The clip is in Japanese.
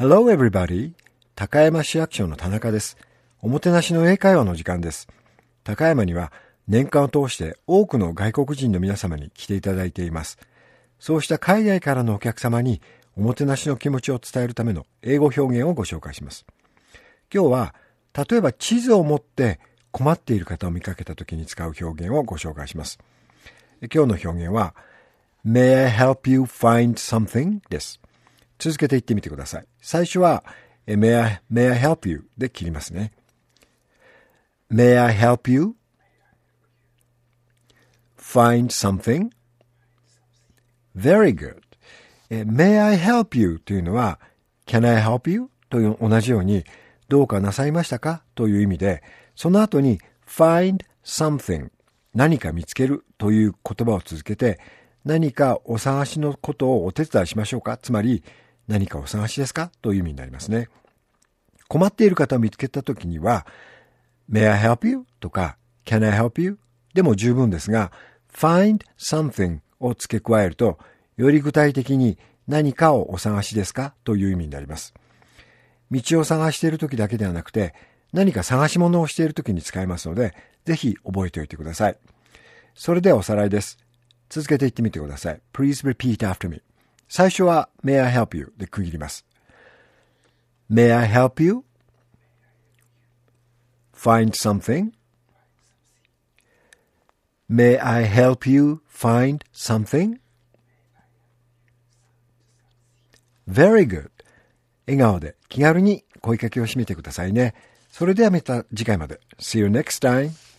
Hello everybody. 高山市役所の田中です。おもてなしの英会話の時間です。高山には年間を通して多くの外国人の皆様に来ていただいています。そうした海外からのお客様におもてなしの気持ちを伝えるための英語表現をご紹介します。今日は例えば地図を持って困っている方を見かけた時に使う表現をご紹介します。今日の表現は May I help you find something? です。続けて言ってみてください。最初は May I help you? で切りますね。May I help you find something? Very good. May I help you? というのは Can I help you? という同じようにどうかなさいましたかという意味で、その後に find something 何か見つけるという言葉を続けて、何かお探しのことをお手伝いしましょうか、つまり何かお探しですかという意味になりますね。困っている方を見つけたときには May I help you? とか Can I help you? でも十分ですが find something を付け加えるとより具体的に何かをお探しですかという意味になります。道を探しているときだけではなくて何か探し物をしているときに使えますのでぜひ覚えておいてください。それではおさらいです。続けて言ってみてください。Please repeat after me. 最初は May I help you で区切ります。May I help you find something? May I help you find something? Very good. 笑顔で気軽に声かけをしてみてくださいね。それではまた次回まで。See you next time.